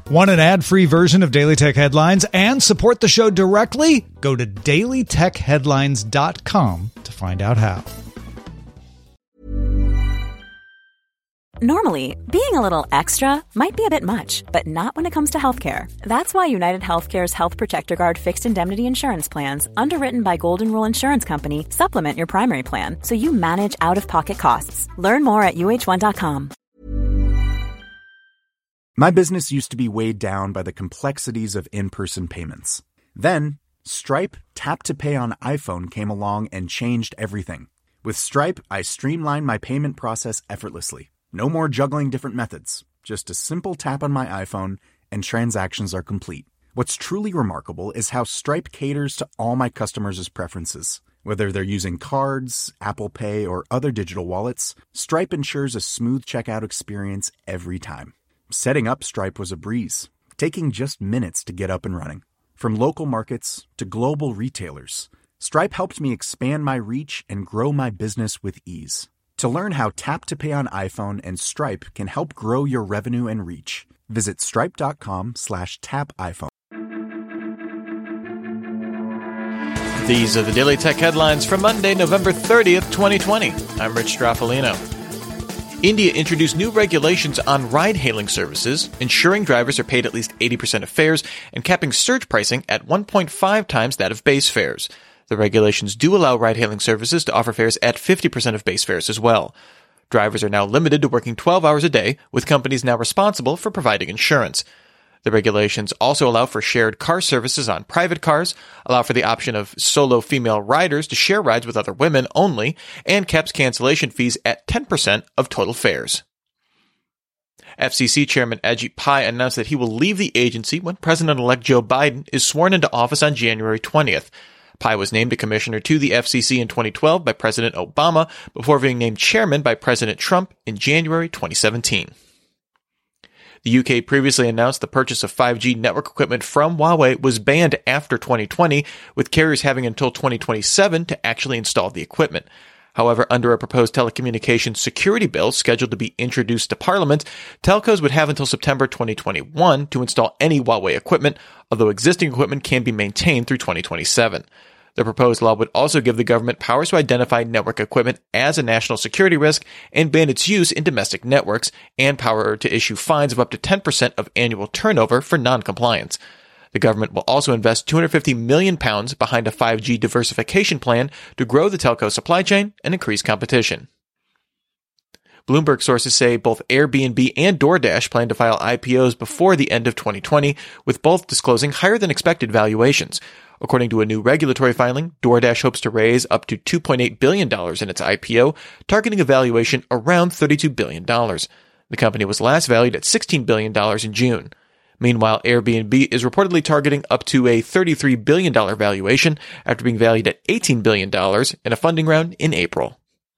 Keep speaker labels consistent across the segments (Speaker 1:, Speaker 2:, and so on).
Speaker 1: Want an ad-free version of Daily Tech Headlines and support the show directly? Go to dailytechheadlines.com to find out how.
Speaker 2: Normally, being a little extra might be a bit much, but not when it comes to healthcare. That's why United Healthcare's Health Protector Guard fixed indemnity insurance plans, underwritten by Golden Rule Insurance Company, supplement your primary plan so you manage out-of-pocket costs. Learn more at uh1.com.
Speaker 3: My business used to be weighed down by the complexities of in-person payments. Then, Stripe Tap to Pay on iPhone came along and changed everything. With Stripe, I streamlined my payment process effortlessly. No more juggling different methods. Just a simple tap on my iPhone and transactions are complete. What's truly remarkable is how Stripe caters to all my customers' preferences. Whether they're using cards, Apple Pay, or other digital wallets, Stripe ensures a smooth checkout experience every time. Setting up Stripe was a breeze, taking just minutes to get up and running. From local markets to global retailers, Stripe helped me expand my reach and grow my business with ease. To learn how Tap to Pay on iPhone and Stripe can help grow your revenue and reach, visit stripe.com/tapiphone.
Speaker 4: These are the Daily Tech Headlines for Monday, November 30th, 2020. I'm Rich Straffolino. India introduced new regulations on ride-hailing services, ensuring drivers are paid at least 80% of fares and capping surge pricing at 1.5 times that of base fares. The regulations do allow ride-hailing services to offer fares at 50% of base fares as well. Drivers are now limited to working 12 hours a day, with companies now responsible for providing insurance. The regulations also allow for shared car services on private cars, allow for the option of solo female riders to share rides with other women only, and caps cancellation fees at 10% of total fares. FCC Chairman Ajit Pai announced that he will leave the agency when President-elect Joe Biden is sworn into office on January 20th. Pai was named a commissioner to the FCC in 2012 by President Obama before being named chairman by President Trump in January 2017. The UK previously announced the purchase of 5G network equipment from Huawei was banned after 2020, with carriers having until 2027 to actually install the equipment. However, under a proposed telecommunications security bill scheduled to be introduced to Parliament, telcos would have until September 2021 to install any Huawei equipment, although existing equipment can be maintained through 2027. The proposed law would also give the government powers to identify network equipment as a national security risk and ban its use in domestic networks, and power to issue fines of up to 10% of annual turnover for non-compliance. The government will also invest £250 million behind a 5G diversification plan to grow the telco supply chain and increase competition. Bloomberg sources say both Airbnb and DoorDash plan to file IPOs before the end of 2020, with both disclosing higher than expected valuations. According to a new regulatory filing, DoorDash hopes to raise up to $2.8 billion in its IPO, targeting a valuation around $32 billion. The company was last valued at $16 billion in June. Meanwhile, Airbnb is reportedly targeting up to a $33 billion valuation after being valued at $18 billion in a funding round in April.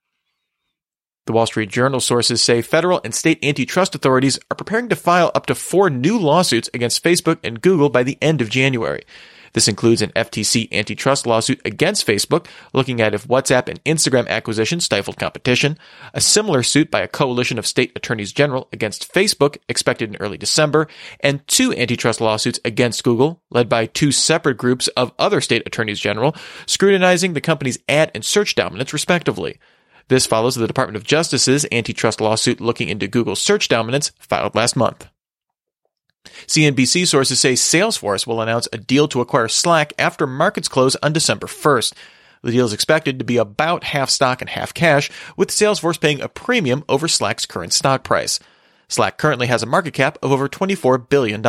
Speaker 4: The Wall Street Journal sources say federal and state antitrust authorities are preparing to file up to 4 new lawsuits against Facebook and Google by the end of January. This includes an FTC antitrust lawsuit against Facebook, looking at if WhatsApp and Instagram acquisition stifled competition, a similar suit by a coalition of state attorneys general against Facebook, expected in early December, and 2 antitrust lawsuits against Google, led by 2 separate groups of other state attorneys general, scrutinizing the company's ad and search dominance, respectively. This follows the Department of Justice's antitrust lawsuit looking into Google's search dominance, filed last month. CNBC sources say Salesforce will announce a deal to acquire Slack after markets close on December 1st. The deal is expected to be about half stock and half cash, with Salesforce paying a premium over Slack's current stock price. Slack currently has a market cap of over $24 billion.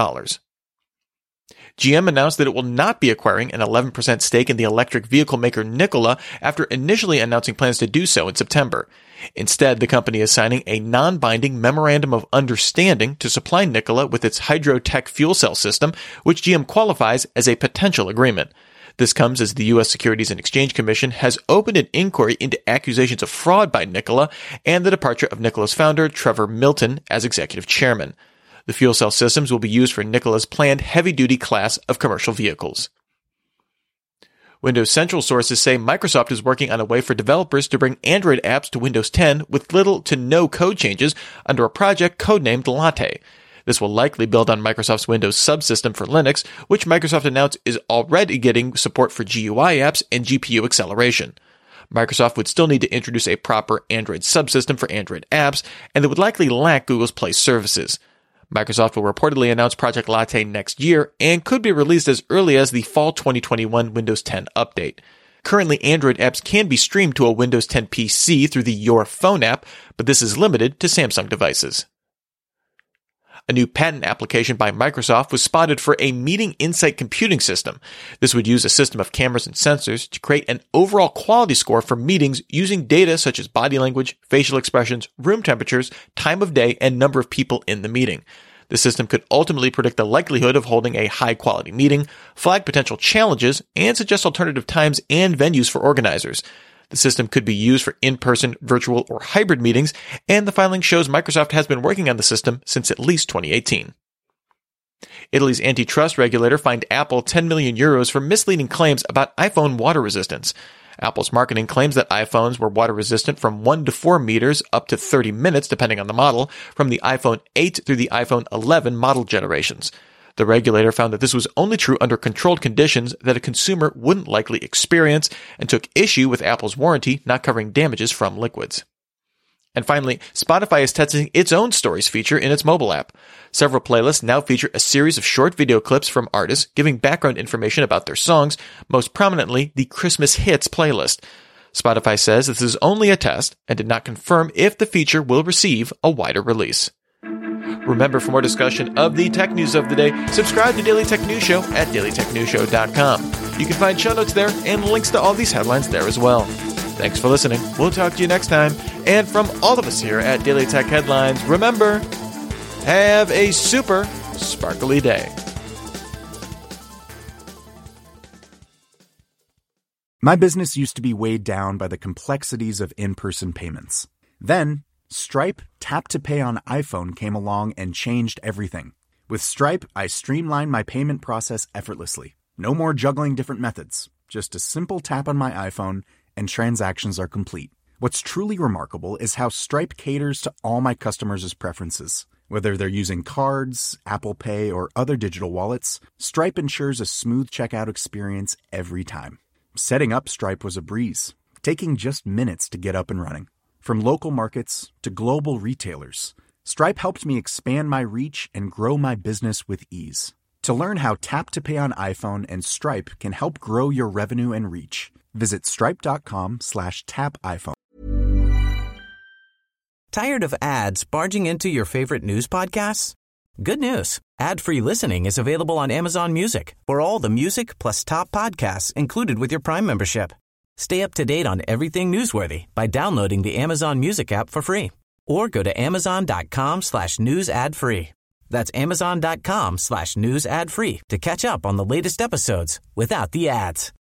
Speaker 4: GM announced that it will not be acquiring an 11% stake in the electric vehicle maker Nikola after initially announcing plans to do so in September. Instead, the company is signing a non-binding memorandum of understanding to supply Nikola with its Hydrotech fuel cell system, which GM qualifies as a potential agreement. This comes as the U.S. Securities and Exchange Commission has opened an inquiry into accusations of fraud by Nikola and the departure of Nikola's founder, Trevor Milton, as executive chairman. The fuel cell systems will be used for Nikola's planned heavy-duty class of commercial vehicles. Windows Central sources say Microsoft is working on a way for developers to bring Android apps to Windows 10 with little to no code changes under a project codenamed Latte. This will likely build on Microsoft's Windows subsystem for Linux, which Microsoft announced is already getting support for GUI apps and GPU acceleration. Microsoft would still need to introduce a proper Android subsystem for Android apps, and they would likely lack Google's Play services. Microsoft will reportedly announce Project Latte next year and could be released as early as the fall 2021 Windows 10 update. Currently, Android apps can be streamed to a Windows 10 PC through the Your Phone app, but this is limited to Samsung devices. A new patent application by Microsoft was spotted for a meeting insight computing system. This would use a system of cameras and sensors to create an overall quality score for meetings using data such as body language, facial expressions, room temperatures, time of day, and number of people in the meeting. The system could ultimately predict the likelihood of holding a high-quality meeting, flag potential challenges, and suggest alternative times and venues for organizers. The system could be used for in-person, virtual, or hybrid meetings, and the filing shows Microsoft has been working on the system since at least 2018. Italy's antitrust regulator fined Apple 10 million euros for misleading claims about iPhone water resistance. Apple's marketing claims that iPhones were water resistant from 1 to 4 meters up to 30 minutes, depending on the model, from the iPhone 8 through the iPhone 11 model generations. The regulator found that this was only true under controlled conditions that a consumer wouldn't likely experience and took issue with Apple's warranty not covering damages from liquids. And finally, Spotify is testing its own stories feature in its mobile app. Several playlists now feature a series of short video clips from artists giving background information about their songs, most prominently the Christmas Hits playlist. Spotify says this is only a test and did not confirm if the feature will receive a wider release. Remember, for more discussion of the tech news of the day, subscribe to Daily Tech News Show at dailytechnewsshow.com. You can find show notes there and links to all these headlines there as well. Thanks for listening. We'll talk to you next time. And from all of us here at Daily Tech Headlines, remember, have a super sparkly day.
Speaker 3: My business used to be weighed down by the complexities of in-person payments. Then, Stripe Tap to Pay on iPhone came along and changed everything. With Stripe, I streamlined my payment process effortlessly. No more juggling different methods. Just a simple tap on my iPhone and transactions are complete. What's truly remarkable is how Stripe caters to all my customers' preferences. Whether they're using cards, Apple Pay, or other digital wallets, Stripe ensures a smooth checkout experience every time. Setting up Stripe was a breeze, taking just minutes to get up and running. From local markets to global retailers, Stripe helped me expand my reach and grow my business with ease. To learn how Tap to Pay on iPhone and Stripe can help grow your revenue and reach, visit stripe.com/tapiphone.
Speaker 5: Tired of ads barging into your favorite news podcasts? Good news. Ad-free listening is available on Amazon Music for all the music plus top podcasts included with your Prime membership. Stay up to date on everything newsworthy by downloading the Amazon Music app for free or go to amazon.com/news ad free. That's amazon.com/news ad free to catch up on the latest episodes without the ads.